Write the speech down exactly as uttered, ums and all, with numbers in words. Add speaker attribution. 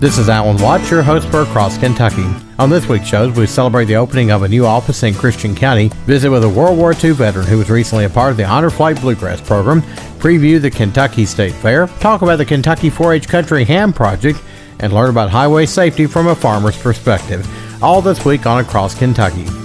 Speaker 1: This is Alan Watts, your host for Across Kentucky. On this week's shows, we celebrate the opening of a new office in Christian County, visit with a World War Two veteran who was recently a part of the Honor Flight Bluegrass program, preview the Kentucky State Fair, talk about the Kentucky four H Country Ham Project, and learn about highway safety from a farmer's perspective. All this week on Across Kentucky.